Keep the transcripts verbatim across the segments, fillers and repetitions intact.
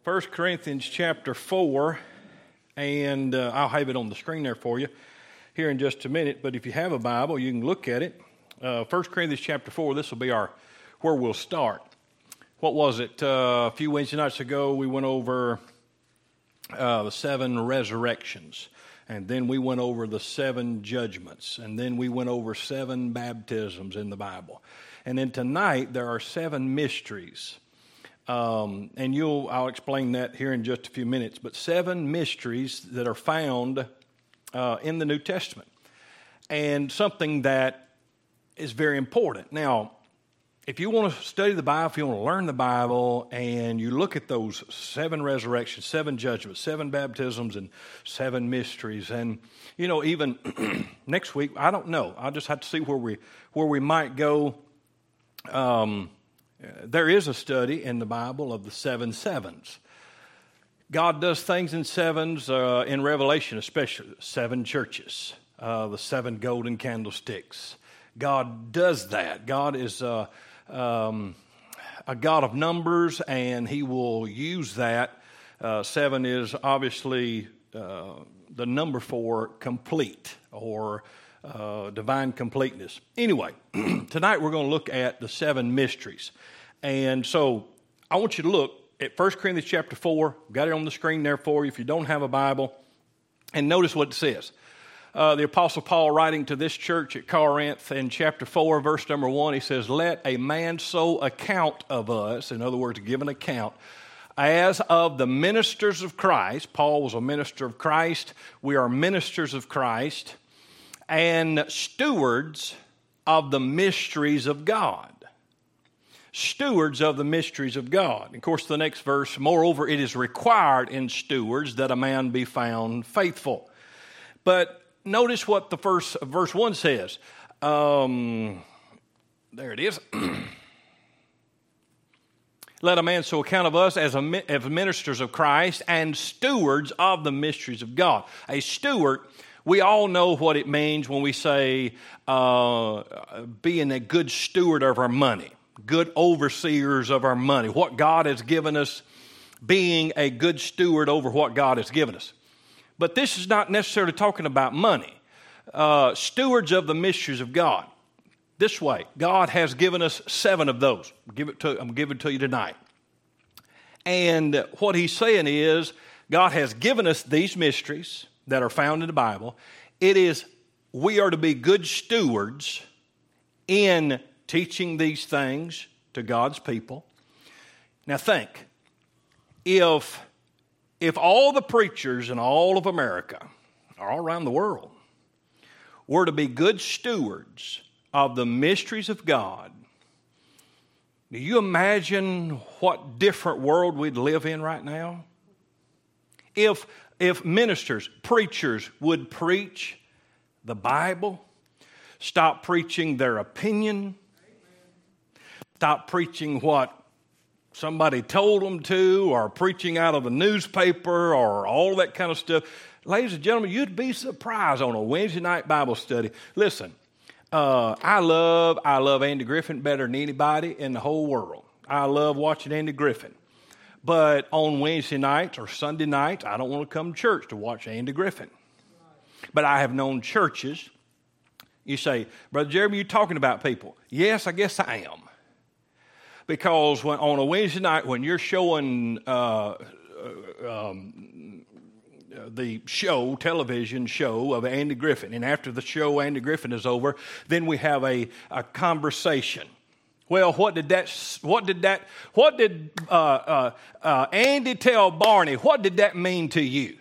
First Corinthians chapter four, and uh, I'll have it on the screen there for you here in just a minute, but if you have a Bible, you can look at it. Uh, First Corinthians chapter four, this will be our where we'll start. What was it? Uh, a few Wednesday nights ago, we went over uh, the seven resurrections, and then we went over the seven judgments, and then we went over seven baptisms in the Bible. And then tonight, there are seven mysteries. Um, and you'll, I'll explain that here in just a few minutes, but seven mysteries that are found uh, in the New Testament, and something that is very important. Now, if you want to study the Bible, if you want to learn the Bible, and you look at those seven resurrections, seven judgments, seven baptisms, and seven mysteries, and, you know, even next week, I don't know. I'll just have to see where we, where we might go. Um... There is a study in the Bible of the seven sevens. God does things in sevens, uh, in Revelation especially, seven churches, uh, the seven golden candlesticks. God does that. God is uh, um, a God of numbers, and He will use that. Uh, seven is obviously uh, the number for complete or Uh, divine completeness. Anyway, tonight we're going to look at the seven mysteries. And so I want you to look at First Corinthians chapter four. Got it on the screen there for you if you don't have a Bible. And notice what it says. Uh, the Apostle Paul, writing to this church at Corinth in chapter four, verse number one, he says, "Let a man so account of us," in other words, give an account, "as of the ministers of Christ." Paul was a minister of Christ. We are ministers of Christ. "And stewards of the mysteries of God." Stewards of the mysteries of God. Of course, the next verse, "Moreover, it is required in stewards that a man be found faithful." But notice what the first verse one says. Um, there it is. "Let a man so account of us as, a, as ministers of Christ and stewards of the mysteries of God." A steward, we all know what it means when we say uh, being a good steward of our money, good overseers of our money, what God has given us, being a good steward over what God has given us. But this is not necessarily talking about money. Uh, stewards of the mysteries of God. This way, God has given us seven of those. Give it to, I'm giving it to you tonight. And what he's saying is, God has given us these mysteries that are found in the Bible. It is, we are to be good stewards in teaching these things to God's people. Now think, if, if all the preachers in all of America, all around the world, were to be good stewards of the mysteries of God, do you imagine what different world we'd live in right now? If If ministers, preachers would preach the Bible, stop preaching their opinion, stop preaching what somebody told them to, or preaching out of a newspaper, or all that kind of stuff, ladies and gentlemen, you'd be surprised on a Wednesday night Bible study. Listen, uh, I love, I love Andy Griffin better than anybody in the whole world. I love watching Andy Griffin. But on Wednesday nights or Sunday nights, I don't want to come to church to watch Andy Griffin. But I have known churches. You say, "Brother Jeremy, you're talking about people." Yes, I guess I am. Because when, on a Wednesday night, when you're showing uh, um, the show, television show of Andy Griffin, and after the show, Andy Griffin is over, then we have a, a conversation. Well, what did that, what did that, what did uh, uh, uh, Andy tell Barney? What did that mean to you?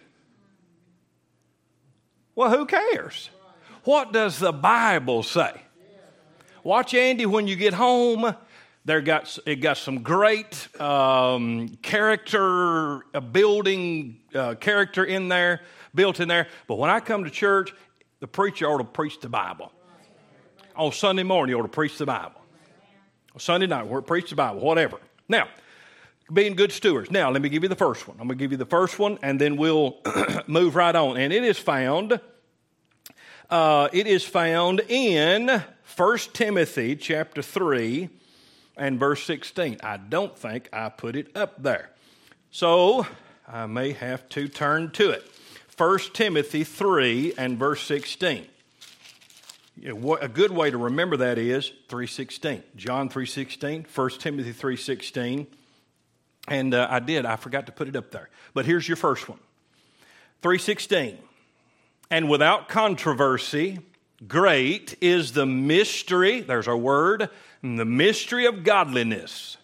Well, who cares? What does the Bible say? Watch Andy when you get home. There got it got some great um, character uh, building uh, character in there, built in there. But when I come to church, the preacher ought to preach the Bible. On Sunday morning, you ought to preach the Bible. Sunday night, we're preach the Bible, whatever. Now, being good stewards. Now, let me give you the first one. I'm going to give you the first one, and then we'll move right on. And it is found, uh, it is found in First Timothy chapter three and verse sixteen. I don't think I put it up there. So I may have to turn to it. First Timothy three and verse sixteen. You know, what, a good way to remember that is three sixteen. John three sixteen, First Timothy three sixteen. And uh, I did, I forgot to put it up there. But here's your first one. three sixteen. And without controversy, great is the mystery, there's our word, the mystery of godliness.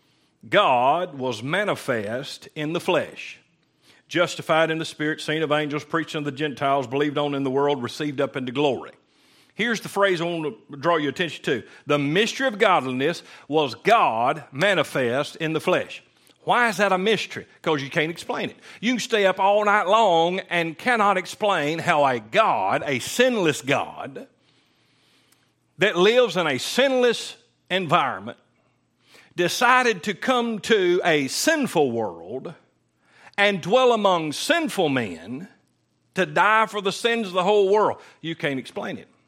God was manifest in the flesh, justified in the Spirit, seen of angels, preached unto the Gentiles, believed on in the world, received up into glory. Here's the phrase I want to draw your attention to. The mystery of godliness was God manifest in the flesh. Why is that a mystery? Because you can't explain it. You can stay up all night long and cannot explain how a God, a sinless God, that lives in a sinless environment, decided to come to a sinful world and dwell among sinful men to die for the sins of the whole world. You can't explain it.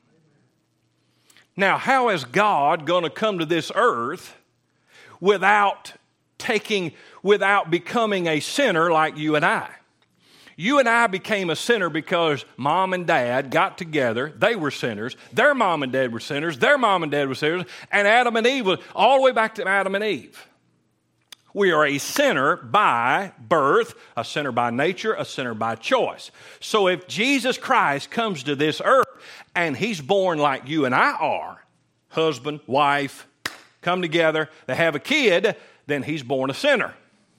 Now, how is God going to come to this earth without taking, without becoming a sinner like you and I? You and I became a sinner because mom and dad got together. They were sinners. Their mom and dad were sinners. Their mom and dad were sinners. And Adam and Eve, was all the way back to Adam and Eve. We are a sinner by birth, a sinner by nature, a sinner by choice. So if Jesus Christ comes to this earth and he's born like you and I are, husband, wife, come together, they have a kid, then he's born a sinner.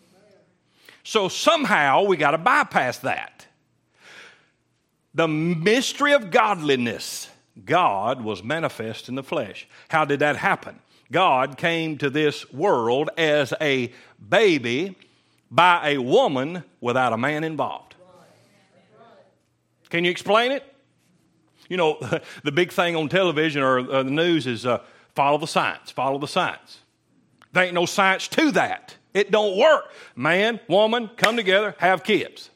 So somehow we got to bypass that. The mystery of godliness. God was manifest in the flesh. How did that happen? God came to this world as a baby by a woman without a man involved. Can you explain it? You know, the big thing on television or uh, the news is uh, follow the science, follow the science. There ain't no science to that. It don't work. Man, woman, come together, have kids.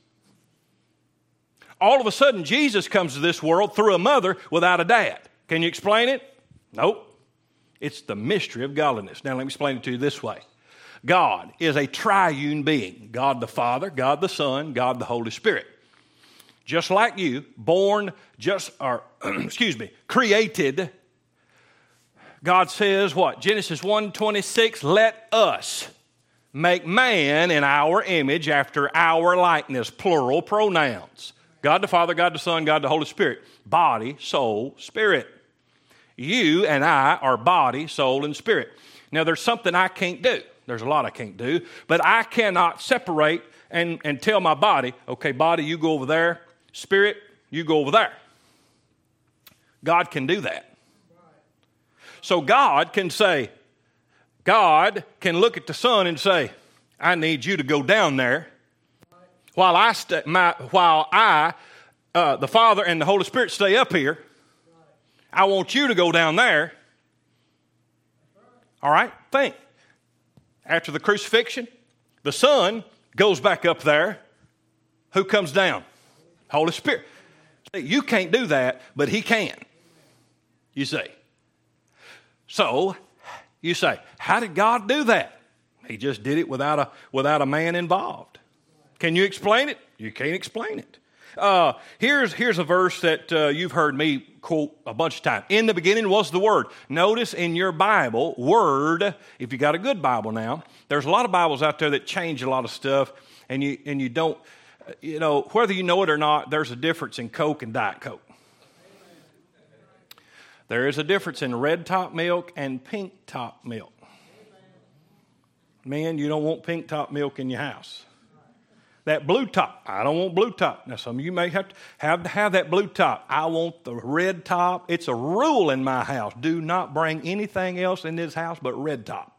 All of a sudden, Jesus comes to this world through a mother without a dad. Can you explain it? Nope. It's the mystery of godliness. Now, let me explain it to you this way. God is a triune being. God the Father, God the Son, God the Holy Spirit. Just like you, born, just, or, excuse me, created. God says what? Genesis one twenty-six, let us make man in our image after our likeness, plural pronouns. God the Father, God the Son, God the Holy Spirit. Body, soul, spirit. You and I are body, soul, and spirit. Now, there's something I can't do. There's a lot I can't do. But I cannot separate and, and tell my body, okay, body, you go over there. Spirit, you go over there. God can do that. So God can say, God can look at the Son and say, I need you to go down there while I, st- my, while I uh, the Father and the Holy Spirit stay up here. I want you to go down there. All right, think. After the crucifixion, the Son goes back up there. Who comes down? Holy Spirit. See, you can't do that, but He can. You see. So, you say, how did God do that? He just did it without a, without a man involved. Can you explain it? You can't explain it. Uh, here's, here's a verse that uh, you've heard me quote a bunch of times. In the beginning was the Word. Notice in your Bible, Word, if you got a good Bible now, there's a lot of Bibles out there that change a lot of stuff, and you, and you don't, you know, whether you know it or not, there's a difference in Coke and Diet Coke. There is a difference in red top milk and pink top milk. Man, you don't want pink top milk in your house. That blue top, I don't want blue top. Now, some of you may have to have, to have that blue top. I want the red top. It's a rule in my house. Do not bring anything else in this house but red top.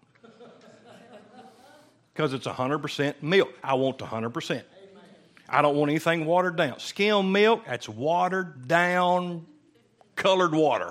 Because it's one hundred percent milk. I want the one hundred percent. I don't want anything watered down. Skim milk, that's watered down colored water.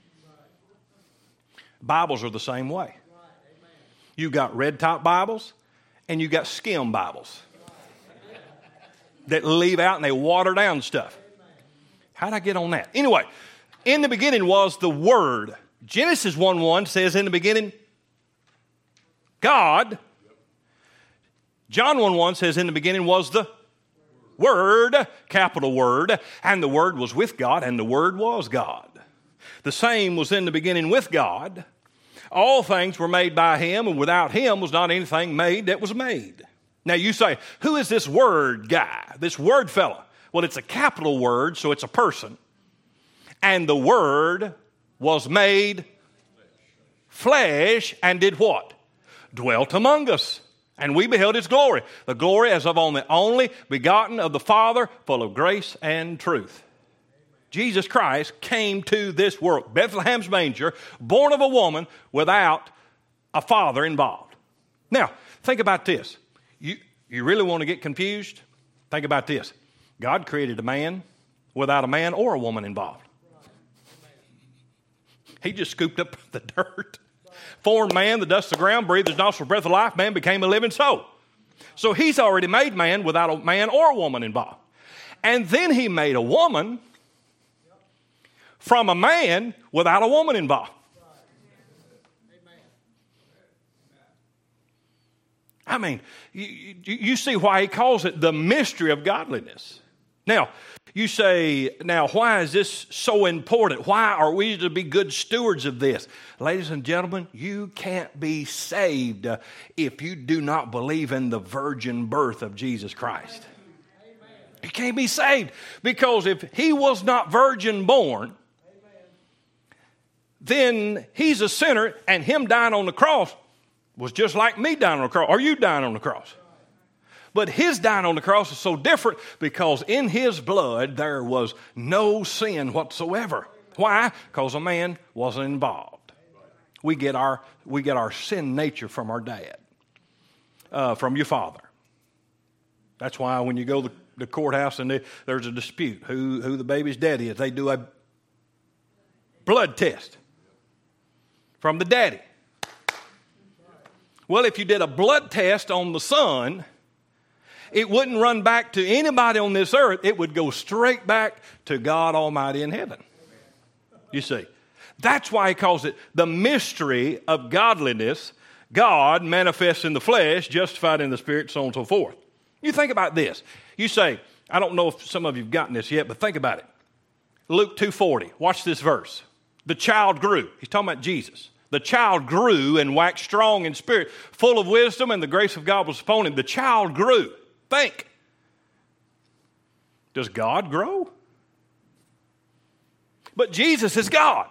Bibles are the same way. You got red top Bibles and you got skim Bibles that leave out and they water down stuff. How'd I get on that? Anyway, in the beginning was the Word. Genesis one one says in the beginning, God, John one one says, in the beginning was the Word, capital Word, and the Word was with God, and the Word was God. The same was in the beginning with God. All things were made by Him, and without Him was not anything made that was made. Now you say, who is this Word guy, this Word fella? Well, it's a capital word, so it's a person. And the Word was made flesh and did what? Dwelt among us. And we beheld His glory, the glory as of the only begotten of the Father, full of grace and truth. Jesus Christ came to this world, Bethlehem's manger, born of a woman without a father involved. Now, think about this. You, you really want to get confused? Think about this. God created a man without a man or a woman involved. He just scooped up the dirt. Formed man, the dust of the ground, breathed his nostrils breath of life, man became a living soul. So He's already made man without a man or a woman involved. And then He made a woman from a man without a woman involved. I mean, you, you, you see why He calls it the mystery of godliness. Now, you say, now, why is this so important? Why are we to be good stewards of this? Ladies and gentlemen, you can't be saved if you do not believe in the virgin birth of Jesus Christ. You can't be saved because if He was not virgin born, then He's a sinner, and Him dying on the cross was just like me dying on the cross, or you dying on the cross. But His dying on the cross is so different because in His blood there was no sin whatsoever. Why? Because a man wasn't involved. We get our, we get our sin nature from our dad, uh, from your father. That's why when you go to the courthouse and they, there's a dispute, who, who the baby's daddy is, they do a blood test from the daddy. Well, if you did a blood test on the son, it wouldn't run back to anybody on this earth. It would go straight back to God Almighty in heaven. You see, that's why He calls it the mystery of godliness. God manifests in the flesh, justified in the spirit, so on and so forth. You think about this. You say, I don't know if some of you have gotten this yet, but think about it. Luke two forty, watch this verse. The child grew. He's talking about Jesus. The child grew and waxed strong in spirit, full of wisdom, and the grace of God was upon him. The child grew. Think. Does God grow? But Jesus is God.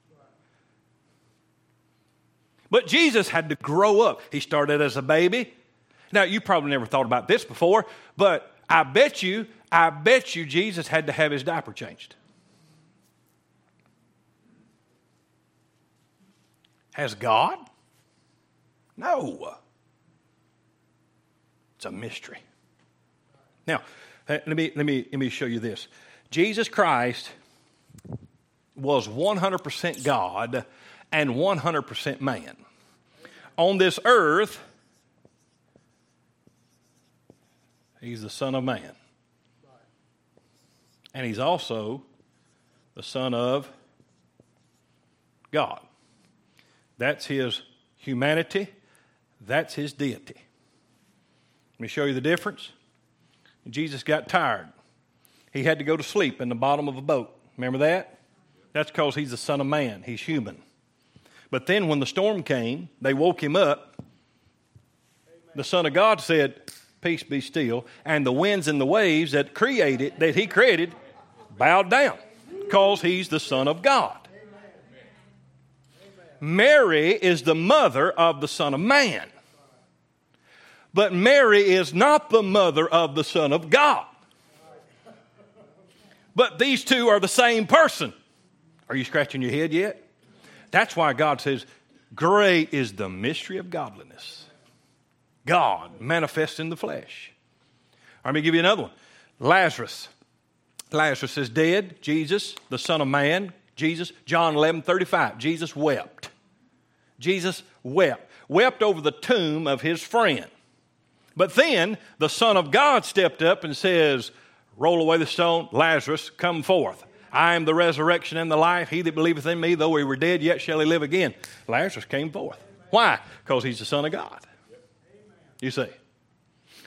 But Jesus had to grow up. He started as a baby. Now, you probably never thought about this before, but I bet you, I bet you Jesus had to have His diaper changed. Has God? No. It's a mystery. Now, let me, let me, let me show you this. Jesus Christ was one hundred percent God and one hundred percent man. On this earth, He's the Son of Man. And He's also the Son of God. That's His humanity. That's His deity. Let me show you the difference. Jesus got tired. He had to go to sleep in the bottom of a boat. Remember that? That's because He's the Son of Man. He's human. But then when the storm came, they woke Him up. The Son of God said, peace be still. And the winds and the waves that created, that He created, bowed down because He's the Son of God. Mary is the mother of the Son of Man. But Mary is not the mother of the Son of God. But these two are the same person. Are you scratching your head yet? That's why God says, great is the mystery of godliness. God manifests in the flesh. Let me give you another one. Lazarus. Lazarus is dead. Jesus, the Son of Man. Jesus, John eleven thirty-five. Jesus wept. Jesus wept. Wept over the tomb of His friend. But then the Son of God stepped up and says, roll away the stone, Lazarus, come forth. I am the resurrection and the life. He that believeth in me, though he were dead, yet shall he live again. Lazarus came forth. Why? Because he's the Son of God. You see.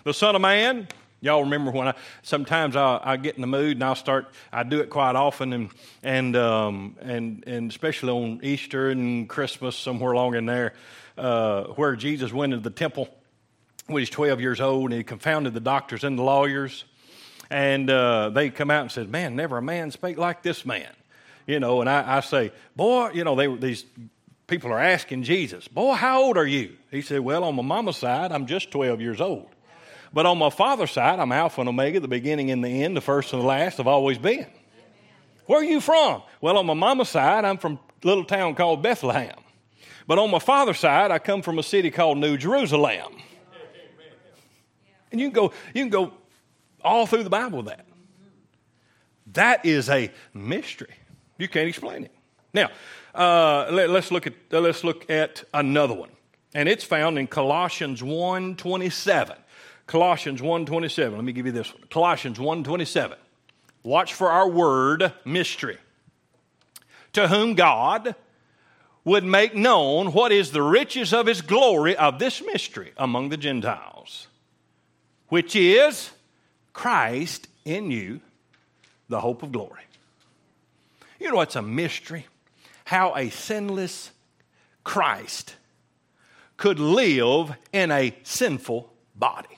The Son of Man. Y'all remember when I sometimes I, I get in the mood and I'll start. I do it quite often, and and um, and and especially on Easter and Christmas, somewhere along in there, uh, where Jesus went into the temple when he's twelve years old, and he confounded the doctors and the lawyers, and uh, they come out and said, "Man, never a man spake like this man," you know. And I, I say, "Boy, you know, they these people are asking Jesus, boy, how old are you?" He said, "Well, on my mama's side, I'm just twelve years old. But on my father's side, I'm Alpha and Omega, the beginning and the end, the first and the last, I've always been." Amen. "Where are you from?" "Well, on my mama's side, I'm from a little town called Bethlehem. But on my father's side, I come from a city called New Jerusalem." Amen. And you can go, you can go all through the Bible with that. That is a mystery. You can't explain it. Now, uh, let, let's look at uh, let's look at another one, and it's found in Colossians one twenty-seven. Colossians one twenty-seven. Let me give you this one. Colossians one twenty-seven. Watch for our word, mystery. "To whom God would make known what is the riches of his glory of this mystery among the Gentiles, which is Christ in you, the hope of glory." You know, it's a mystery how a sinless Christ could live in a sinful body.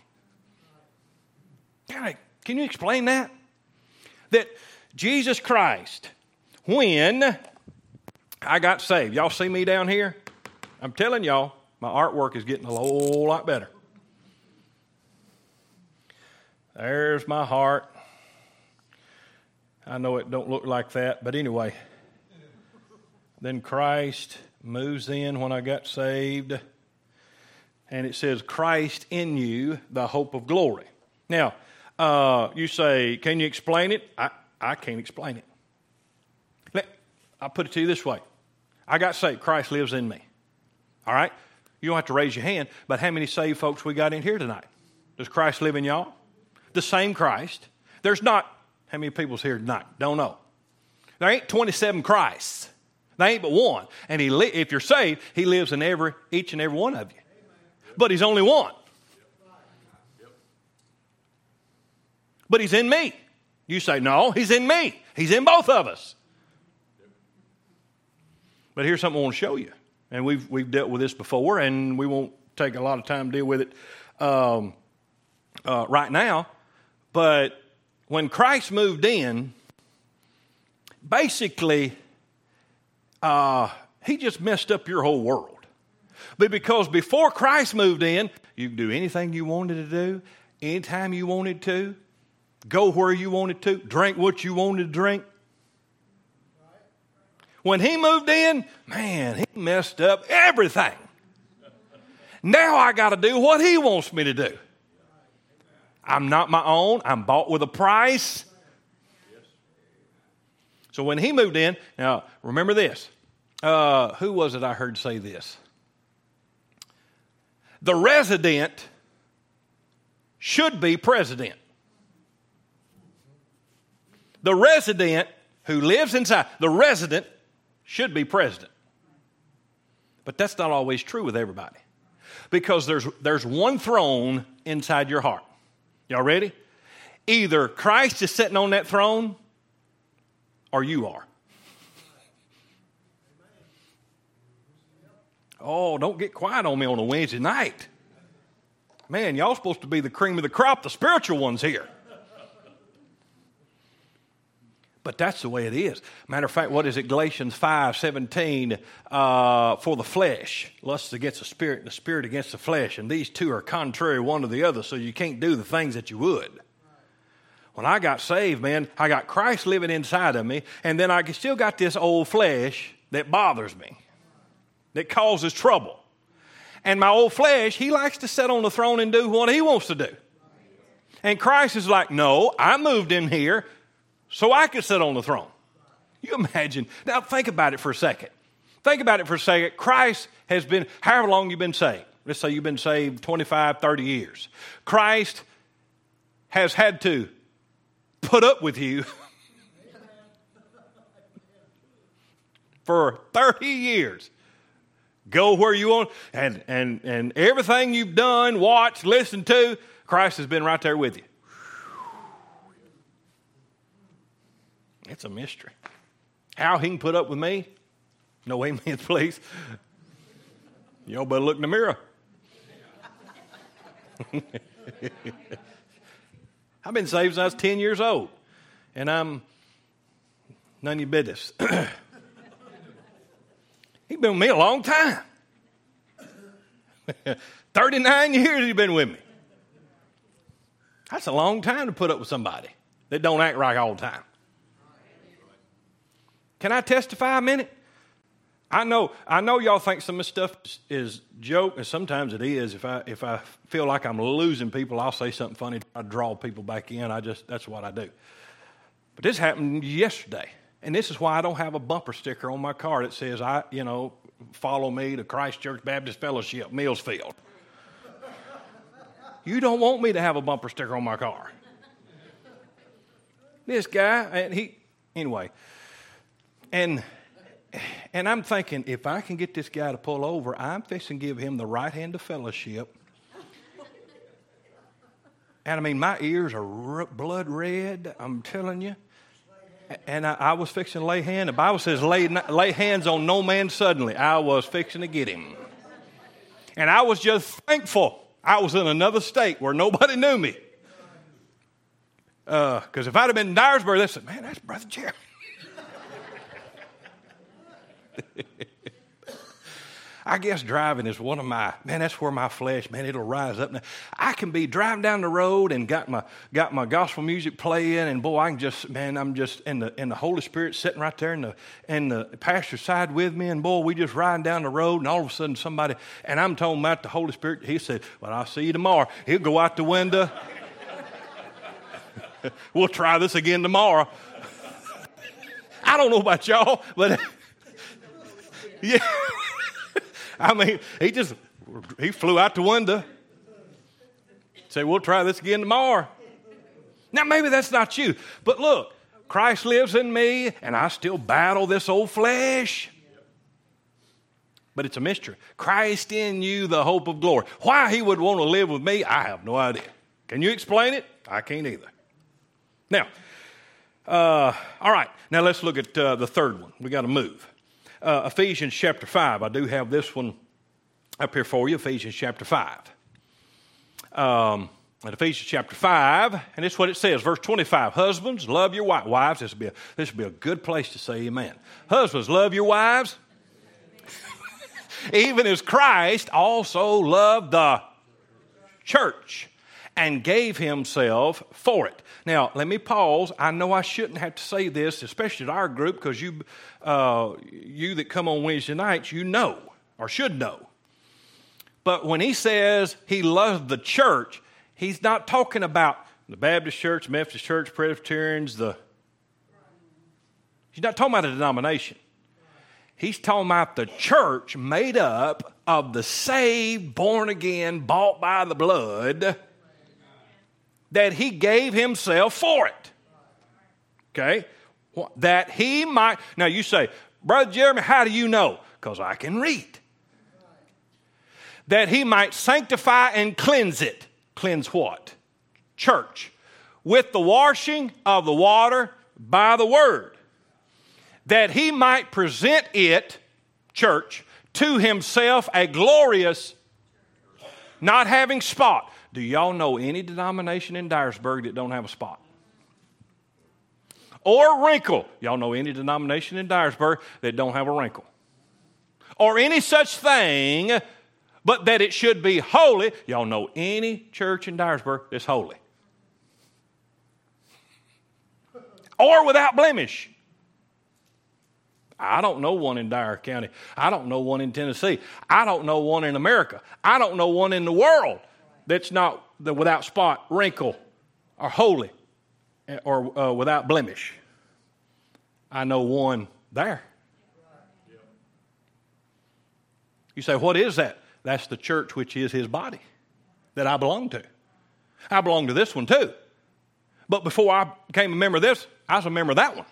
Can you explain that? That Jesus Christ, when I got saved, y'all see me down here? I'm telling y'all, my artwork is getting a whole lot better. There's my heart. I know it don't look like that, but anyway. Then Christ moves in when I got saved. And it says, Christ in you, the hope of glory. Now, uh, you say, can you explain it? I, I can't explain it. Let, I'll put it to you this way. I got saved. Christ lives in me. All right? You don't have to raise your hand, but how many saved folks we got in here tonight? Does Christ live in y'all? The same Christ. There's not, how many people's here tonight? Don't know. There ain't twenty-seven Christs. There ain't but one. And he, li- if you're saved, he lives in every, each and every one of you. But he's only one. But he's in me. You say, no, he's in me. He's in both of us. But here's something I want to show you. And we've we've dealt with this before, and we won't take a lot of time to deal with it um, uh, right now. But when Christ moved in, basically, uh, he just messed up your whole world. But because before Christ moved in, you could do anything you wanted to do, anytime you wanted to, go where you wanted to, drink what you wanted to drink. When he moved in, man, he messed up everything. Now I got to do what he wants me to do. I'm not my own. I'm bought with a price. So when he moved in, now remember this. Uh, who was it I heard say this? The resident should be president. The resident who lives inside, the resident should be president. But that's not always true with everybody. Because there's there's one throne inside your heart. Y'all ready? Either Christ is sitting on that throne or you are. Oh, don't get quiet on me on a Wednesday night. Man, y'all supposed to be the cream of the crop, the spiritual ones here. But that's the way it is. Matter of fact, what is it? Galatians five seventeen, uh, for the flesh, lusts against the spirit, and the spirit against the flesh. And these two are contrary one to the other, so you can't do the things that you would. When I got saved, man, I got Christ living inside of me, and then I still got this old flesh that bothers me, that causes trouble. And my old flesh, he likes to sit on the throne and do what he wants to do. And Christ is like, no, I moved in here so I could sit on the throne. You imagine. Now think about it for a second. Think about it for a second. Christ has been, however long you've been saved. Let's say you've been saved twenty-five, thirty years. Christ has had to put up with you for thirty years. Go where you want, and, and, and everything you've done, watched, listened to, Christ has been right there with you. It's a mystery. How he can put up with me? No amen, please. Y'all better look in the mirror. I've been saved since I was ten years old, and I'm none of your business. He's been with me a long time. thirty-nine years he's been with me. That's a long time to put up with somebody that don't act right all the time. Can I testify a minute? I know, I know y'all think some of this stuff is joke, and sometimes it is. If I if I feel like I'm losing people, I'll say something funny to draw people back in. I just that's what I do. But this happened yesterday, and this is why I don't have a bumper sticker on my car that says I, you know, follow me to Christ Church Baptist Fellowship, Millsfield. You don't want me to have a bumper sticker on my car. This guy, and he anyway, and. And I'm thinking, if I can get this guy to pull over, I'm fixing to give him the right hand of fellowship. And I mean, my ears are r- blood red, I'm telling you. And I, I was fixing to lay hand. The Bible says, lay, lay hands on no man suddenly. I was fixing to get him. And I was just thankful I was in another state where nobody knew me. Because uh, if I'd have been in Dyersburg, they'd say, man, that's Brother Jeremy. I guess driving is one of my, man, that's where my flesh, man, it'll rise up. Now, I can be driving down the road and got my got my gospel music playing, and boy, I can just, man, I'm just in the in the Holy Spirit sitting right there in the in the pastor's side with me, and boy, we just riding down the road, and all of a sudden somebody, and I'm talking about the Holy Spirit, he said, well, I'll see you tomorrow. He'll go out the window. We'll try this again tomorrow. I don't know about y'all, but yeah. I mean, he just, he flew out the window. Say, we'll try this again tomorrow. Now, maybe that's not you. But look, Christ lives in me, and I still battle this old flesh. But it's a mystery. Christ in you, the hope of glory. Why he would want to live with me, I have no idea. Can you explain it? I can't either. Now, uh, all right. Now, let's look at uh, the third one. We got to move. Uh, Ephesians chapter five. I do have this one up here for you. Ephesians chapter five. Um, at Ephesians chapter five, and it's what it says, verse twenty-five. Husbands, love your wives. Wives, this would be a, this would be a good place to say amen. Husbands, love your wives. Even as Christ also loved the church and gave himself for it. Now, let me pause. I know I shouldn't have to say this, especially at our group, because you, uh, you that come on Wednesday nights, you know, or should know. But when he says he loves the church, he's not talking about the Baptist church, Methodist church, Presbyterians, the... He's not talking about a denomination. He's talking about the church made up of the saved, born again, bought by the blood, that he gave himself for it. Okay? That he might... Now you say, Brother Jeremy, how do you know? Because I can read. That he might sanctify and cleanse it. Cleanse what? Church. With the washing of the water by the word. That he might present it, church, to himself a glorious, not having spot. Do y'all know any denomination in Dyersburg that don't have a spot? Or wrinkle. Y'all know any denomination in Dyersburg that don't have a wrinkle? Or any such thing, but that it should be holy. Y'all know any church in Dyersburg that's holy? Or without blemish. I don't know one in Dyer County. I don't know one in Tennessee. I don't know one in America. I don't know one in the world that's not the without spot, wrinkle, or holy, or uh, without blemish. I know one there. You say, what is that? That's the church which is his body that I belong to. I belong to this one too. But before I became a member of this, I was a member of that one.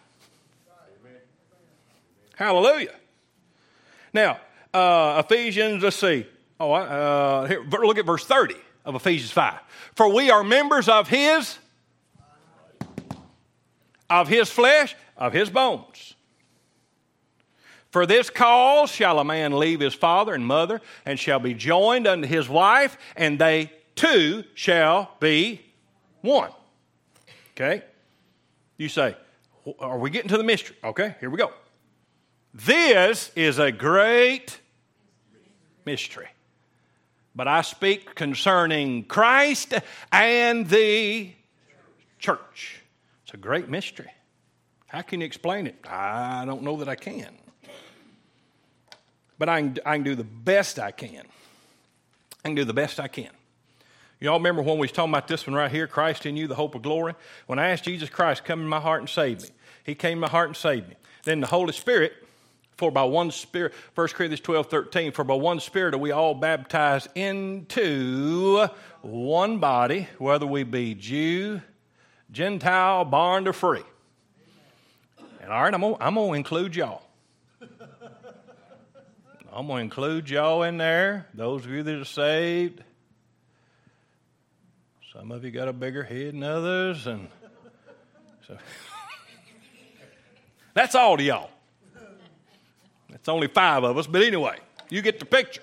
Hallelujah. Now, uh, Ephesians, let's see. Oh, uh, here, look at verse thirty of Ephesians five. For we are members of his, of his flesh, of his bones. For this cause shall a man leave his father and mother, and shall be joined unto his wife, and they two shall be one. Okay? You say, are we getting to the mystery? Okay, here we go. This is a great mystery. But I speak concerning Christ and the church. It's a great mystery. How can you explain it? I don't know that I can. But I can, I can do the best I can. I can do the best I can. Y'all remember when we was talking about this one right here, Christ in you, the hope of glory? When I asked Jesus Christ, come in my heart and save me. He came in my heart and saved me. Then the Holy Spirit, for by one Spirit, First Corinthians twelve, thirteen, for by one Spirit are we all baptized into one body, whether we be Jew, Gentile, bond, or free. And all right, I'm going I'm to include y'all. I'm going to include y'all in there, those of you that are saved. Some of you got a bigger head than others, and so that's all to y'all. It's only five of us, but anyway, you get the picture.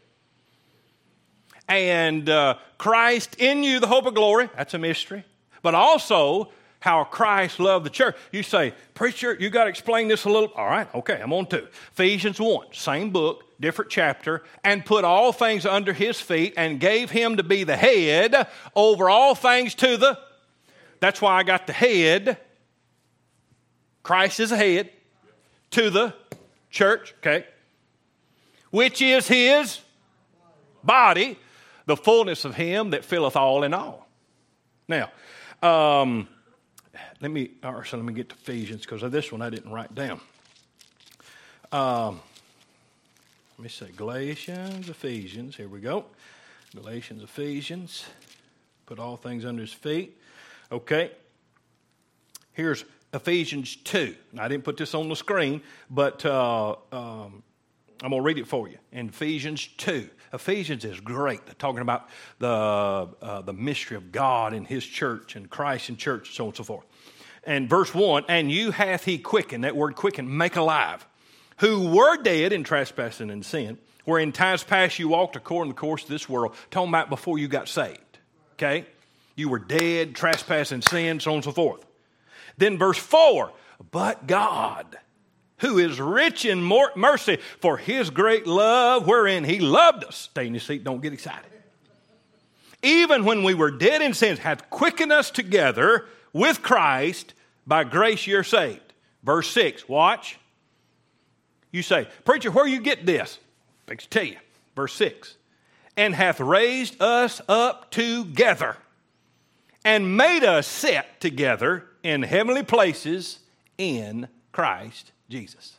And uh, Christ in you, the hope of glory, that's a mystery. But also how Christ loved the church. You say, preacher, you got to explain this a little. All right, okay, I'm on to Ephesians one, same book, different chapter, and put all things under his feet and gave him to be the head over all things to the. That's why I got the head. Christ is a head to the church, okay, which is his body, the fullness of him that filleth all in all. Now, um, let me, or so let me get to Ephesians, because of this one I didn't write down. Um, let me say Galatians, Ephesians, here we go. Galatians, Ephesians, put all things under his feet. Okay, here's Ephesians two. Now, I didn't put this on the screen, but uh, um, I'm going to read it for you. In Ephesians two. Ephesians is great. They're talking about the, uh, the mystery of God and his church and Christ and church and so on and so forth. And verse one, and you hath he quickened, that word quickened, make alive, who were dead in trespassing and sin, where in times past you walked according to the course of this world, talking about before you got saved. Okay? You were dead, trespassing sin, so on and so forth. Then verse four, but God, who is rich in more mercy, for his great love wherein he loved us. Stay in your seat, don't get excited. Even when we were dead in sins, hath quickened us together with Christ, by grace you're saved. Verse six, watch. You say, preacher, where you get this? I can tell you. Verse six, and hath raised us up together, and made us sit together in heavenly places in Christ Jesus.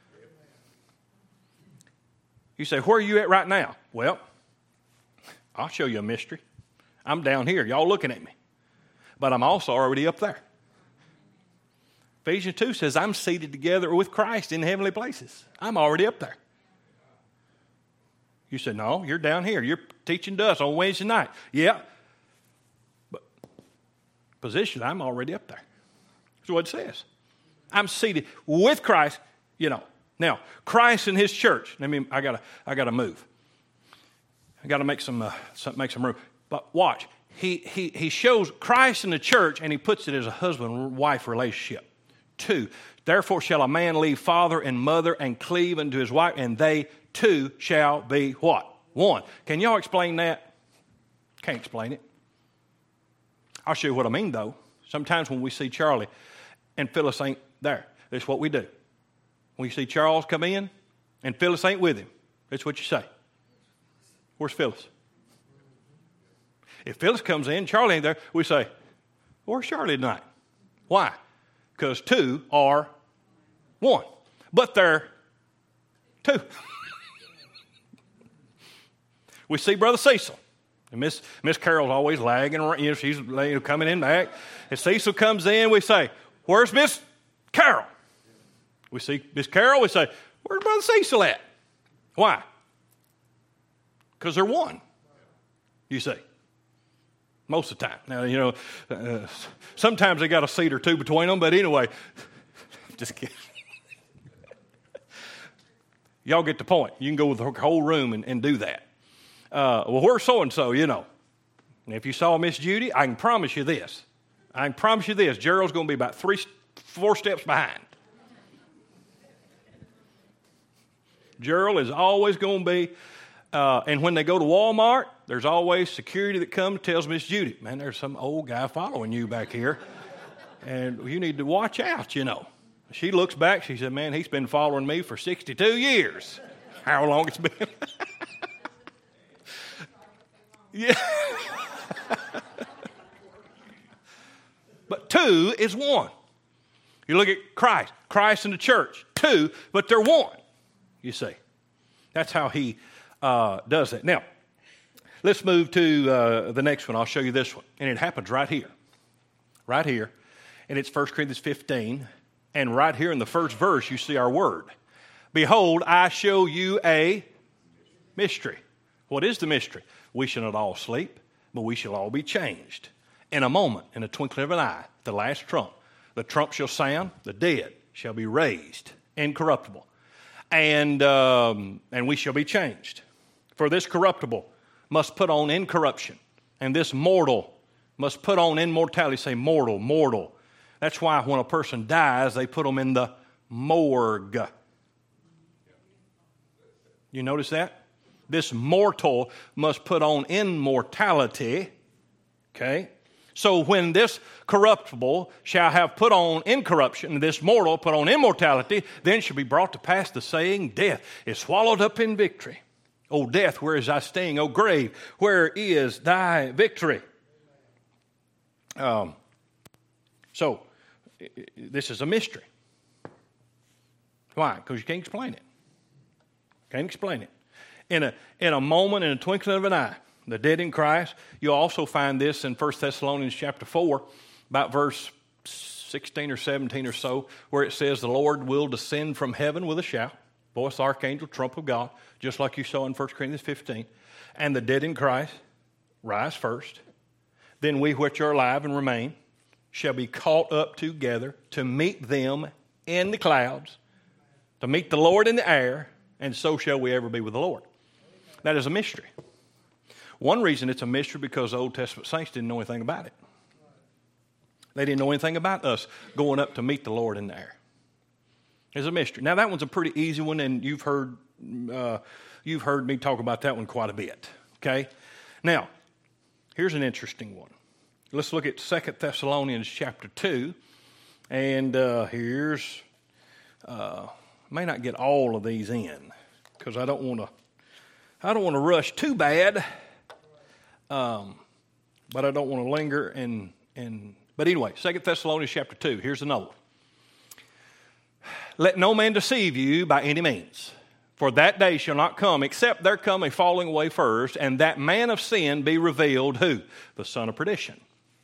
You say, where are you at right now? Well, I'll show you a mystery. I'm down here. Y'all looking at me. But I'm also already up there. Ephesians two says, I'm seated together with Christ in heavenly places. I'm already up there. You said, no, you're down here. You're teaching to us on Wednesday night. Yeah. But position, I'm already up there. That's what it says. I'm seated with Christ, you know. Now, Christ and his church. Let me, I gotta, I gotta move. I gotta make some, uh, some, make some room. But watch. He, he, he shows Christ in the church, and he puts it as a husband-wife relationship. Two, therefore shall a man leave father and mother and cleave unto his wife, and they two shall be what? One. Can y'all explain that? Can't explain it. I'll show you what I mean, though. Sometimes when we see Charlie and Phyllis ain't there, that's what we do. When you see Charles come in and Phyllis ain't with him, that's what you say. Where's Phyllis? If Phyllis comes in, Charlie ain't there, we say, where's Charlie tonight? Why? Because two are one. But they're two. We see Brother Cecil. And Miss Miss Carol's always lagging around. You know, she's you know, coming in back. And Cecil comes in, we say, where's Miss Carol? We see Miss Carol, we say, where's Brother Cecil at? Why? Because they're one. You see. Most of the time. Now, you know, uh, sometimes they got a seat or two between them, but anyway, just kidding. Y'all get the point. You can go with the whole room and, and do that. Uh, well, where's so-and-so, you know? And if you saw Miss Judy, I can promise you this. I can promise you this. Gerald's going to be about three, four steps behind. Gerald is always going to be, uh, and when they go to Walmart, there's always security that comes and tells Miss Judy, man, there's some old guy following you back here, and you need to watch out, you know. She looks back, she said, man, he's been following me for sixty-two years. How long it's been? Yeah. But two is one. You look at Christ, Christ and the church, two, but they're one, you see. That's how he uh, does that. Now, let's move to uh, the next one. I'll show you this one. And it happens right here. Right here. And it's First Corinthians fifteen. And right here in the first verse, you see our word. Behold, I show you a mystery. What is the mystery? We shall not all sleep, but we shall all be changed. In a moment, in the twinkling of an eye, the last trump. The trump shall sound, the dead shall be raised, incorruptible. And, um, and we shall be changed. For this corruptible must put on incorruption, and this mortal must put on immortality. Say mortal, mortal. That's why when a person dies, they put them in the morgue. You notice that? This mortal must put on immortality. Okay? So when this corruptible shall have put on incorruption, and this mortal put on immortality, then shall be brought to pass the saying, death is swallowed up in victory. O death, where is thy sting? O grave, where is thy victory? Um, so, this is a mystery. Why? Because you can't explain it. Can't explain it. In a, in a moment, in a twinkling of an eye, the dead in Christ. You'll also find this in First Thessalonians chapter four, about verse sixteen or seventeen or so, where it says, the Lord will descend from heaven with a shout, voice, archangel, trump of God, just like you saw in First Corinthians fifteen. And the dead in Christ rise first. Then we which are alive and remain shall be caught up together to meet them in the clouds, to meet the Lord in the air, and so shall we ever be with the Lord. That is a mystery. One reason it's a mystery because the Old Testament saints didn't know anything about it. They didn't know anything about us going up to meet the Lord in the air. It's a mystery. Now that one's a pretty easy one, and you've heard uh, you've heard me talk about that one quite a bit. Okay. Now, here's an interesting one. Let's look at Second Thessalonians chapter two, and uh, here's uh, may not get all of these in because I don't want to. I don't want to rush too bad, um, but I don't want to linger and and. But anyway, Second Thessalonians chapter two. Here's another one. Let no man deceive you by any means, for that day shall not come, except there come a falling away first, and that man of sin be revealed, who? The son of perdition.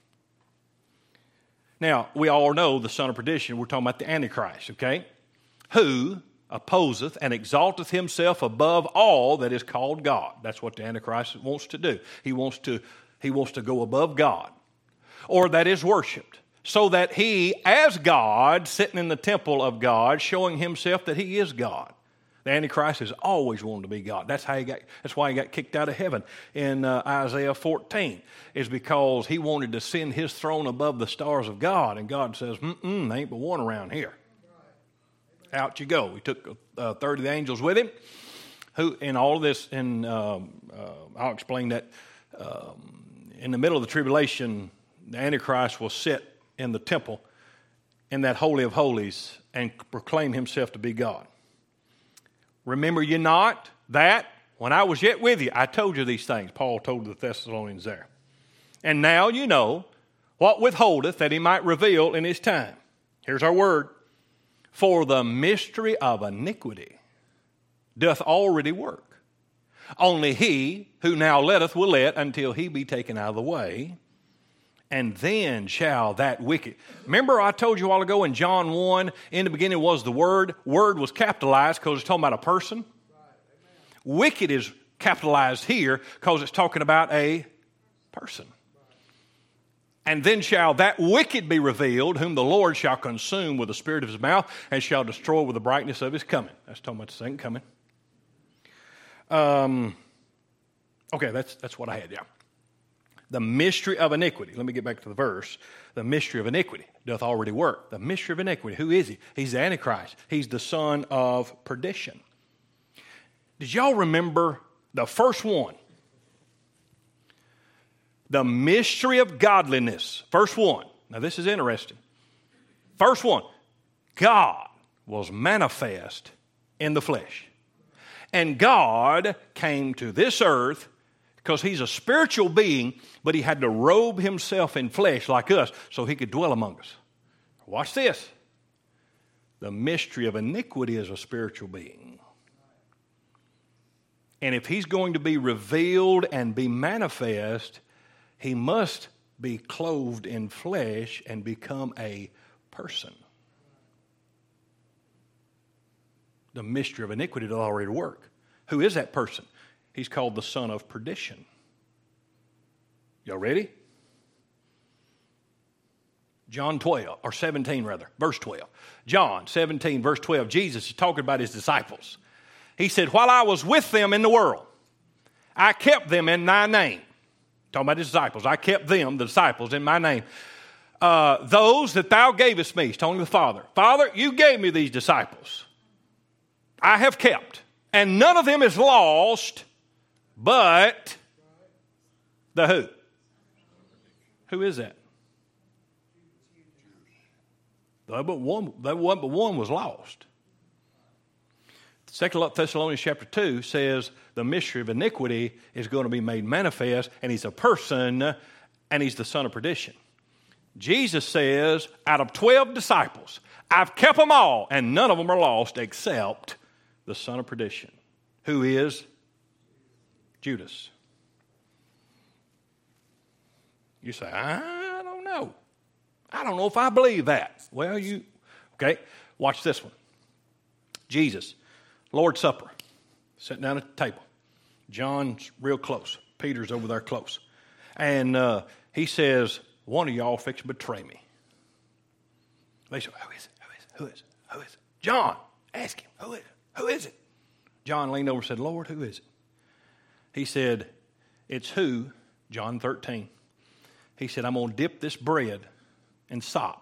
Now, we all know the son of perdition. We're talking about the Antichrist, okay? Who opposeth and exalteth himself above all that is called God. That's what the Antichrist wants to do. He wants to, he wants to go above God, or that is worshipped, so that he, as God, sitting in the temple of God, showing himself that he is God. The Antichrist has always wanted to be God. That's how he got. That's why he got kicked out of heaven in uh, Isaiah fourteen. Is because he wanted to send his throne above the stars of God, and God says, "Mm-mm, there ain't but one around here." Out you go. He took uh, thirty of the angels with him. Who in all of this, and um, uh, I'll explain that. Um, in the middle of the tribulation, the Antichrist will sit in the temple in that Holy of Holies and proclaim himself to be God. Remember ye not that when I was yet with you, I told you these things, Paul told the Thessalonians there. And now you know what withholdeth that he might reveal in his time. Here's our word. For the mystery of iniquity doth already work. Only he who now letteth will let until he be taken out of the way. And then shall that wicked. Remember I told you a while ago in John one, in the beginning was the Word. Word was capitalized because it's talking about a person. Right. Wicked is capitalized here because it's talking about a person. Right. And then shall that wicked be revealed, whom the Lord shall consume with the spirit of his mouth, and shall destroy with the brightness of his coming. That's talking about the second coming. Um, okay, that's that's what I had, yeah. The mystery of iniquity. Let me get back to the verse. The mystery of iniquity doth already work. The mystery of iniquity. Who is he? He's the Antichrist. He's the son of perdition. Did y'all remember the first one? The mystery of godliness. First one. Now this is interesting. First one. God was manifest in the flesh. And God came to this earth because he's a spiritual being, but he had to robe himself in flesh like us so he could dwell among us. Watch this. The mystery of iniquity is a spiritual being. And if he's going to be revealed and be manifest, he must be clothed in flesh and become a person. The mystery of iniquity does already work. Who is that person? He's called the son of perdition. Y'all ready? John twelve, or seventeen rather, verse twelve. John seventeen, verse twelve. Jesus is talking about his disciples. He said, while I was with them in the world, I kept them in thy name. Talking about his disciples. I kept them, the disciples, in my name. Uh, those that thou gavest me. He's telling the Father. Father, you gave me these disciples. I have kept. And none of them is lost, but the who? Who is that? That but one, that one, but one was lost. Second Thessalonians chapter two says the mystery of iniquity is going to be made manifest, and he's a person, and he's the son of perdition. Jesus says, out of twelve disciples, I've kept them all, and none of them are lost except the son of perdition, who is Judas. You say, I don't know. I don't know if I believe that. Well, you, okay, watch this one. Jesus, Lord's Supper, sitting down at the table. John's real close. Peter's over there close. And uh, he says, one of y'all fix to betray me. They say, who is it? Who is it? Who is it? Who is it? John, ask him. Who is it? Who is it? John leaned over and said, Lord, who is it? He said, it's who? John thirteen. He said, I'm going to dip this bread in sop.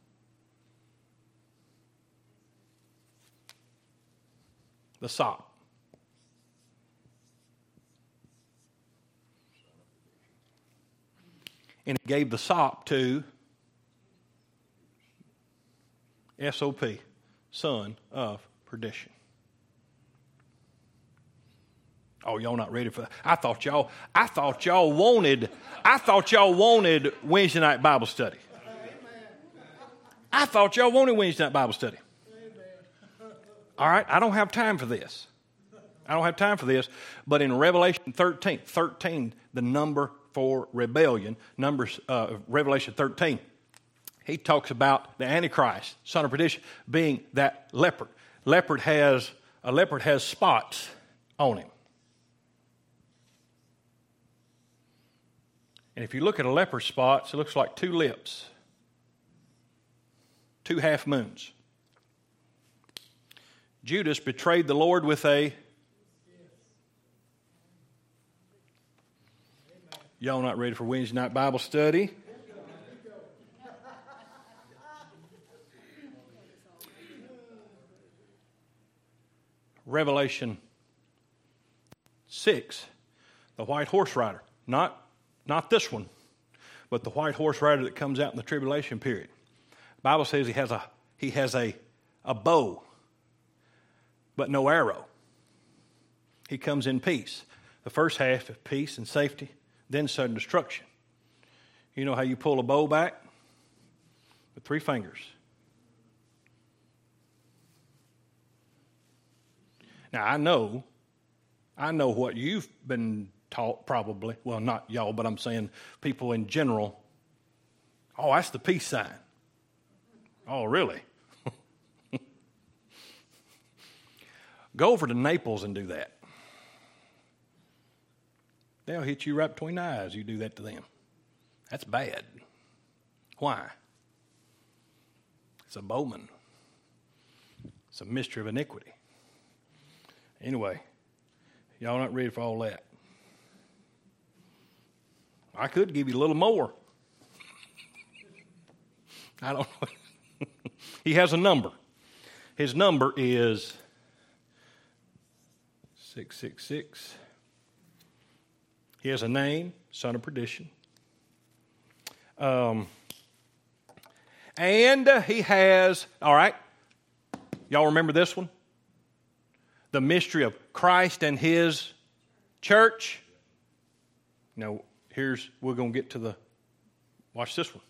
The sop. And he gave the sop to S O P, son of perdition. Oh, y'all not ready for that? I thought y'all, I thought y'all wanted, I thought y'all wanted Wednesday night Bible study. I thought y'all wanted Wednesday night Bible study. All right, I don't have time for this. I don't have time for this. But in Revelation thirteen, thirteen, the number for rebellion, numbers, uh, Revelation thirteen, he talks about the Antichrist, son of perdition, being that leopard. Leopard has, a leopard has spots on him. And if you look at a leopard spots, it looks like two lips, two half moons. Judas betrayed the Lord with a... Y'all not ready for Wednesday night Bible study? Revelation six, the white horse rider. Not, not this one, but the white horse rider that comes out in the tribulation period. The Bible says he has a he has a, a bow, but no arrow. He comes in peace. The first half of peace and safety, then sudden destruction. You know how you pull a bow back? With three fingers. Now, I know, I know what you've been taught probably. Well, not y'all, but I'm saying people in general. Oh, that's the peace sign. Oh, really? Go over to Naples and do that. They'll hit you right between the eyes. You do that to them. That's bad. Why? It's a bowman. It's a mystery of iniquity. Anyway, y'all not ready for all that. I could give you a little more. I don't know. He has a number. His number is six six six. He has a name, son of perdition. Um, and he has, all right, y'all remember this one? The mystery of Christ and his church. Now, here's, we're going to get to the, watch this one.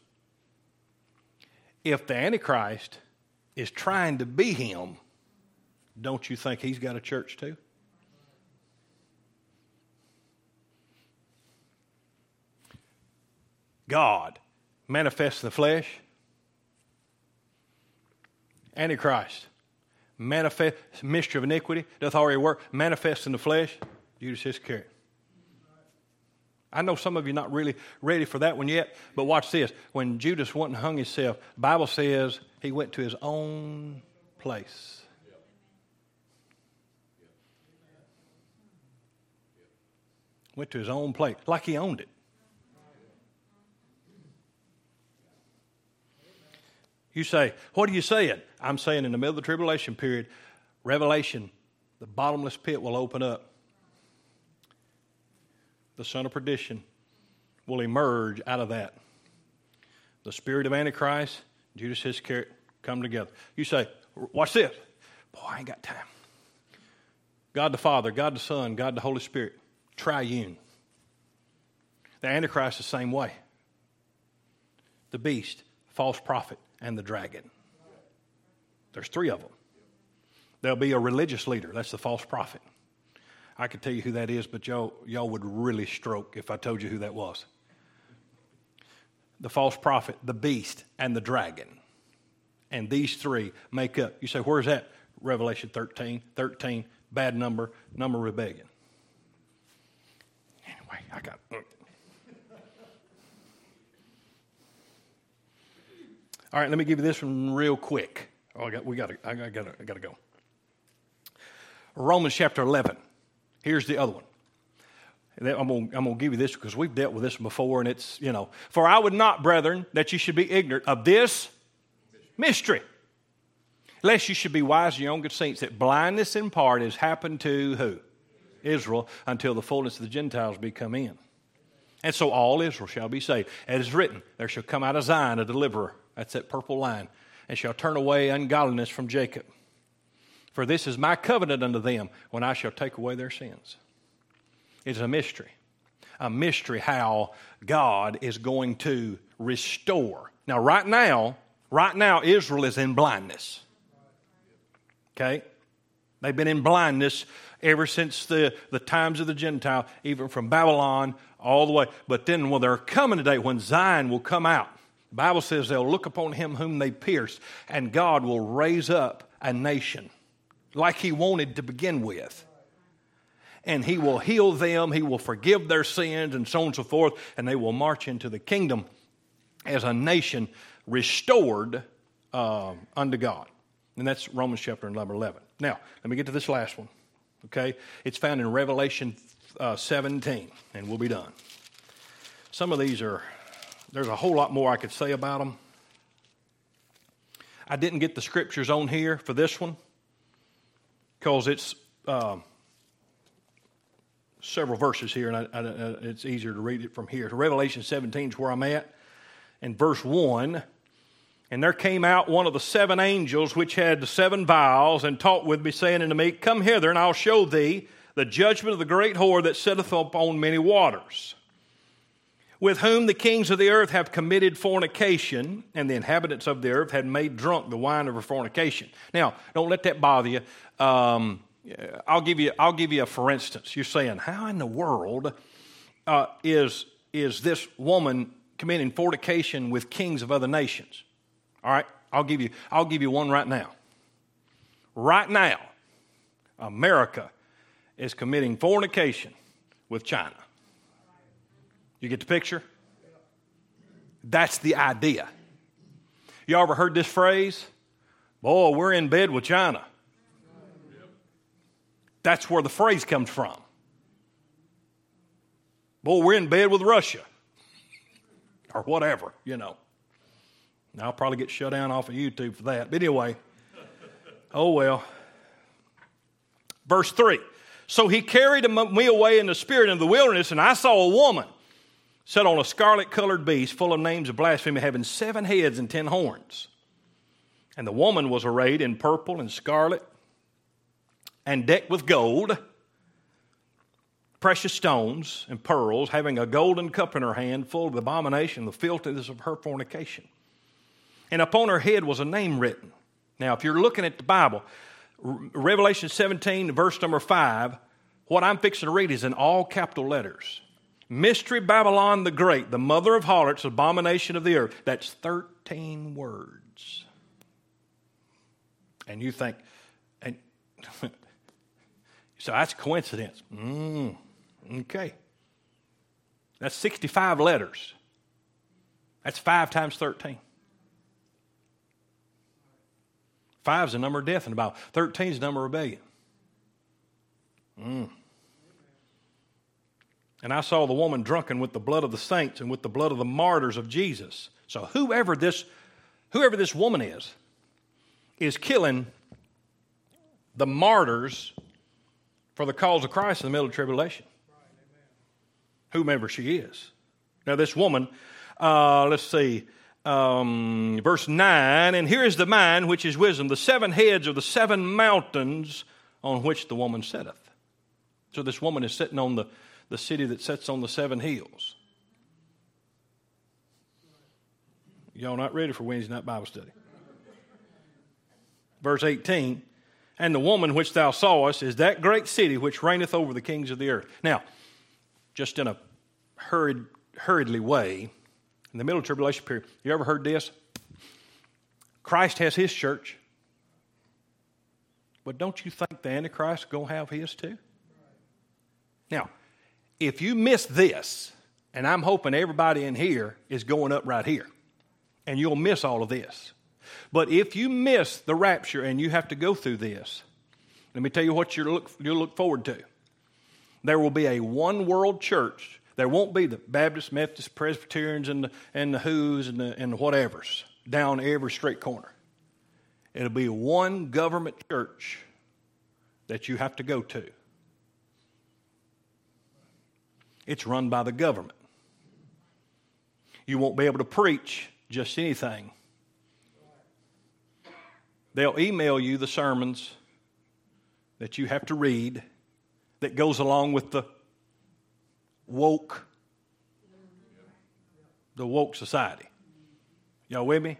If the Antichrist is trying to be him, don't you think he's got a church too? God manifests in the flesh. Antichrist manifest, mystery of iniquity doth already work, manifest in the flesh. Judas Iscariot. I know some of you are not really ready for that one yet, but watch this. When Judas went and hung himself, the Bible says he went to his own place. Went to his own place, like he owned it. You say, what are you saying? I'm saying in the middle of the tribulation period, Revelation, the bottomless pit will open up. The son of perdition will emerge out of that. The spirit of Antichrist, Judas Iscariot, come together. You say, watch this. Boy, I ain't got time. God the Father, God the Son, God the Holy Spirit, triune. The Antichrist the same way. The beast, false prophet, and the dragon. There's three of them. There'll be a religious leader. That's the false prophet. I could tell you who that is, but y'all, y'all would really stroke if I told you who that was. The false prophet, the beast, and the dragon. And these three make up. You say, where's that? Revelation thirteen. thirteen, bad number, number rebellion. Anyway, I got... Uh. All right, let me give you this one real quick. Oh, I got, we got to, I got to, I got to go. Romans chapter eleven. Here's the other one. I'm going, I'm going to give you this because we've dealt with this before, and it's, you know, for I would not, brethren, that you should be ignorant of this mystery, lest you should be wise in your own conceits, that blindness in part has happened to who? Israel, until the fullness of the Gentiles be come in. And so all Israel shall be saved. As is written, there shall come out of Zion a deliverer. That's that purple line. And shall turn away ungodliness from Jacob. For this is my covenant unto them when I shall take away their sins. It's a mystery. A mystery how God is going to restore. Now, right now, right now, Israel is in blindness. Okay? They've been in blindness ever since the, the times of the Gentile, even from Babylon all the way. But then, well, they're coming a day when Zion will come out. The Bible says they'll look upon him whom they pierced, and God will raise up a nation like he wanted to begin with. And he will heal them, he will forgive their sins, and so on and so forth, and they will march into the kingdom as a nation restored uh, unto God. And that's Romans chapter number eleven. Now, let me get to this last one. Okay? It's found in Revelation uh, seventeen, and we'll be done. Some of these are, there's a whole lot more I could say about them. I didn't get the scriptures on here for this one because it's uh, several verses here, and I, I, it's easier to read it from here. So Revelation seventeen is where I'm at. In verse one, and there came out one of the seven angels which had the seven vials, and talked with me, saying unto me, Come hither, and I'll show thee the judgment of the great whore that sitteth upon many waters, with whom the kings of the earth have committed fornication, and the inhabitants of the earth had made drunk the wine of her fornication. Now, don't let that bother you. Um, I'll give you. I'll give you a for instance. You're saying, how in the world uh, is is this woman committing fornication with kings of other nations? All right, I'll give you. I'll give you one right now. Right now, America is committing fornication with China. You get the picture? That's the idea. You ever heard this phrase? Boy, we're in bed with China. That's where the phrase comes from. Boy, we're in bed with Russia. Or whatever, you know. Now, I'll probably get shut down off of YouTube for that. But anyway, oh well. Verse three. So he carried me away in the spirit in the wilderness, and I saw a woman set on a scarlet-colored beast full of names of blasphemy, having seven heads and ten horns. And the woman was arrayed in purple and scarlet and decked with gold, precious stones and pearls, having a golden cup in her hand full of the abomination, the filthiness of her fornication. And upon her head was a name written. Now, if you're looking at the Bible, Revelation seventeen, verse number five, what I'm fixing to read is in all capital letters. Mystery Babylon the Great, the mother of harlots, abomination of the earth. That's thirteen words. And you think, and so that's coincidence. Mm, okay. That's sixty-five letters. That's five times thirteen. Five is the number of death in the Bible. Thirteen is the number of rebellion. Mm. And I saw the woman drunken with the blood of the saints and with the blood of the martyrs of Jesus. So whoever this, whoever this woman is, is killing the martyrs for the cause of Christ in the middle of tribulation. Whomever she is. Now this woman, uh, let's see, um, verse nine, and here is the mind which is wisdom, the seven heads of the seven mountains on which the woman sitteth. So this woman is sitting on the, the city that sits on the seven hills. Y'all not ready for Wednesday night Bible study. Verse eighteen, and the woman which thou sawest is that great city which reigneth over the kings of the earth. Now, just in a hurried, hurriedly way, in the middle of the tribulation period, you ever heard this? Christ has his church. But don't you think the Antichrist is going to have his too? Now, if you miss this, and I'm hoping everybody in here is going up right here, and you'll miss all of this. But if you miss the rapture and you have to go through this, let me tell you what you'll look, you'll look forward to. There will be a one-world church. There won't be the Baptists, Methodists, Presbyterians, and the, and the Who's and the, and the whatevers down every straight corner. It'll be one government church that you have to go to. It's run by the government. You won't be able to preach just anything. They'll email you the sermons that you have to read that goes along with the woke, the woke society. Y'all with me?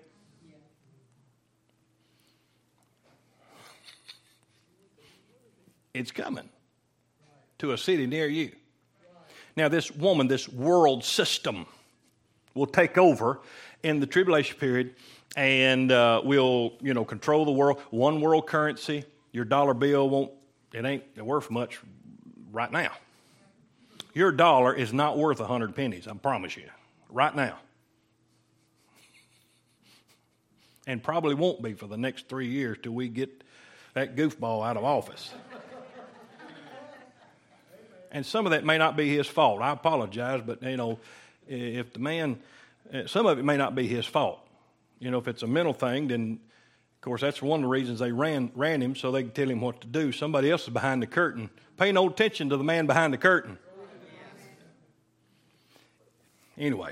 It's coming to a city near you. Now, this woman, this world system will take over in the tribulation period, and uh, will, you know, control the world. One world currency. Your dollar bill won't, it ain't worth much right now. Your dollar is not worth a hundred pennies, I promise you, right now. And probably won't be for the next three years till we get that goofball out of office. And some of that may not be his fault. I apologize, but, you know, if the man, some of it may not be his fault. You know, if it's a mental thing, then, of course, that's one of the reasons they ran ran him, so they could tell him what to do. Somebody else is behind the curtain. Pay no attention to the man behind the curtain. Anyway,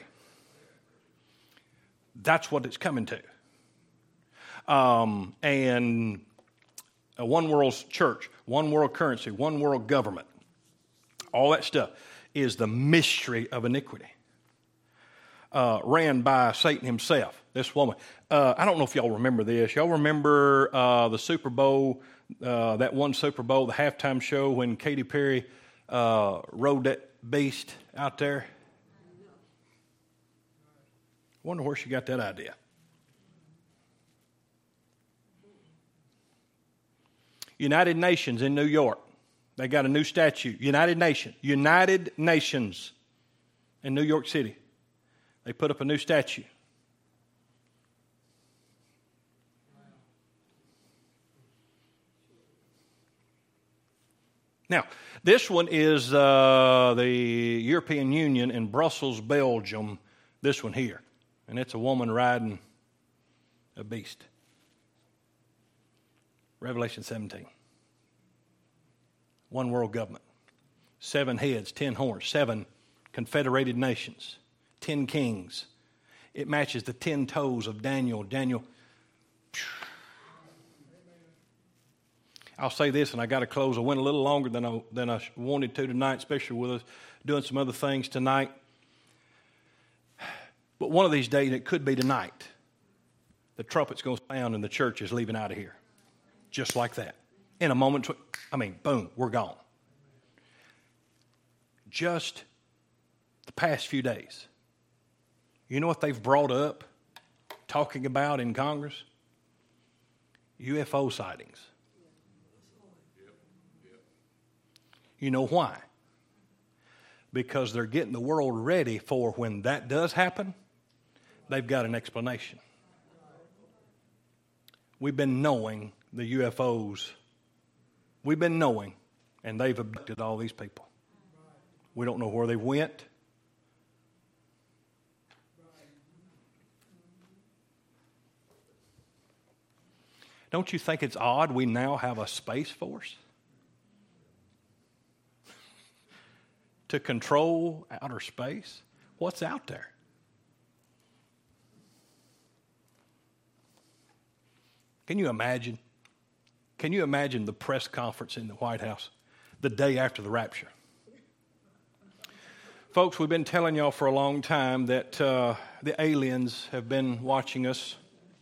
that's what it's coming to. Um, and a one world church, one world currency, one world government, all that stuff is the mystery of iniquity. Uh, ran by Satan himself, this woman. Uh, I don't know if y'all remember this. Y'all remember uh, the Super Bowl, uh, that one Super Bowl, the halftime show when Katy Perry uh, rode that beast out there? Wonder where she got that idea. United Nations in New York. They got a new statue. United Nations. United Nations in New York City. They put up a new statue. Now, this one is uh, the European Union in Brussels, Belgium, this one here. And it's a woman riding a beast. Revelation seventeen. One world government. Seven heads, ten horns, seven confederated nations, ten kings. It matches the ten toes of Daniel. Daniel. I'll say this, and I got to close. I went a little longer than I, than I wanted to tonight, especially with us doing some other things tonight. But one of these days, it could be tonight, the trumpet's going to sound and the church is leaving out of here. Just like that. In a moment, I mean, boom, we're gone. Just the past few days. You know what they've brought up, talking about in Congress? U F O sightings. You know why? Because they're getting the world ready for when that does happen, they've got an explanation. We've been knowing the U F Os. We've been knowing, and they've abducted all these people. We don't know where they went. Don't you think it's odd we now have a space force to control outer space? What's out there? Can you imagine? Can you imagine the press conference in the White House the day after the rapture? Folks, we've been telling y'all for a long time that uh, the aliens have been watching us.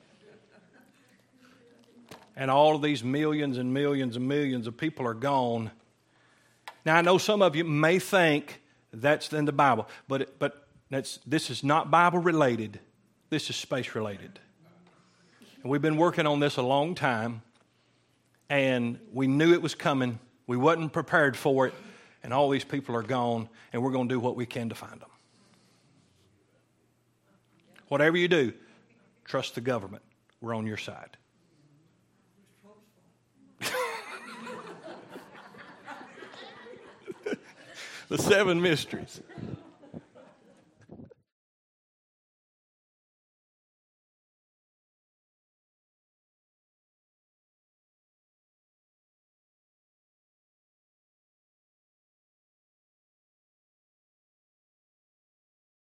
And all of these millions and millions and millions of people are gone. Now, I know some of you may think that's in the Bible, but but that's this is not Bible related. This is space related. And we've been working on this a long time, and we knew it was coming. We wasn't prepared for it, and all these people are gone, and we're going to do what we can to find them. Whatever you do, trust the government. We're on your side. The seven mysteries.